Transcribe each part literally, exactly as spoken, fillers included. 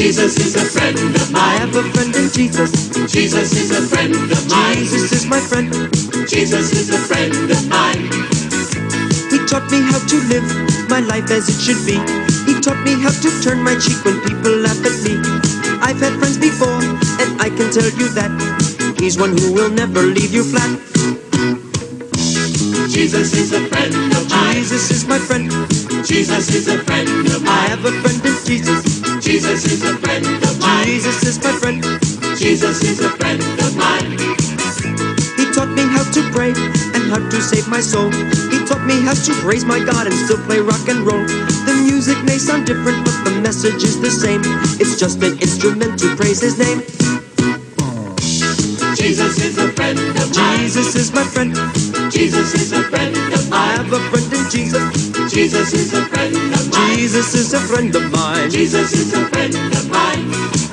Jesus is a friend of mine. I have a friend in Jesus. Jesus is a friend of mine. Jesus is my friend. Jesus is a friend of mine. He taught me how to live my life as it should be. He taught me how to turn my cheek when people laugh at me. I've had friends before, and I can tell you that he's one who will never leave you flat. Jesus is a friend of mine. Jesus is my friend. Jesus is a friend of I mine. have a friend in Jesus. Jesus is a friend of mine. Jesus is my friend. Jesus is a friend of mine. He taught me how to pray and how to save my soul. He taught me how to praise my God and still play rock and roll. The music may sound different, but the message is the same. It's just an instrument to praise his name. Jesus is a friend of mine. Jesus is my friend. Jesus is a friend of I mine. have a friend in Jesus. Jesus is a friend of mine. Jesus is a friend of mine. Jesus is a friend of mine.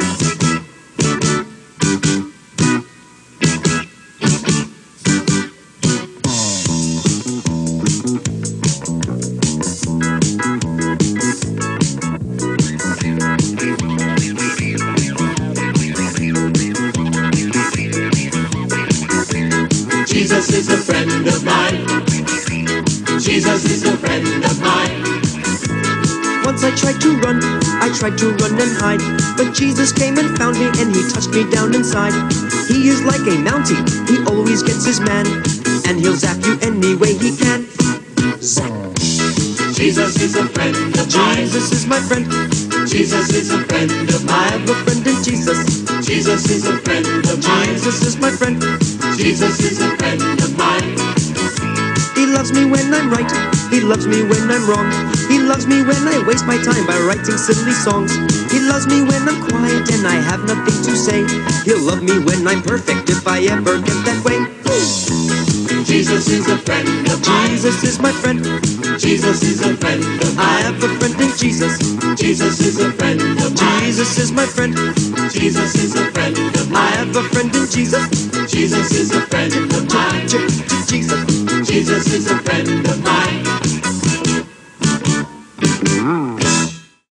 Jesus is a friend of mine. Jesus is a friend of mine. Once I tried to run, I tried to run and hide, but Jesus came and found me and he touched me down inside. He is like a Mountie, he always gets his man, and he'll zap you any way he can. Zap. Jesus is a friend of mine. Jesus is my friend. Jesus is a friend of I mine. have a friend in Jesus. Jesus is a friend of mine. Jesus is my friend. Jesus is a friend of mine. He loves me when I'm right. He loves me when I'm wrong. He loves me when I waste my time by writing silly songs. He loves me when I'm quiet and I have nothing to say. He'll love me when I'm perfect if I ever get that way. Jesus is a friend of mine. Jesus is my friend. Jesus is a friend of I mine. have a friend in Jesus. Jesus is a friend of mine. Jesus is my friend. Jesus is a friend of I mine. have a friend in Jesus. Jesus is a friend of mine. Jesus. Jesus is a friend of mine.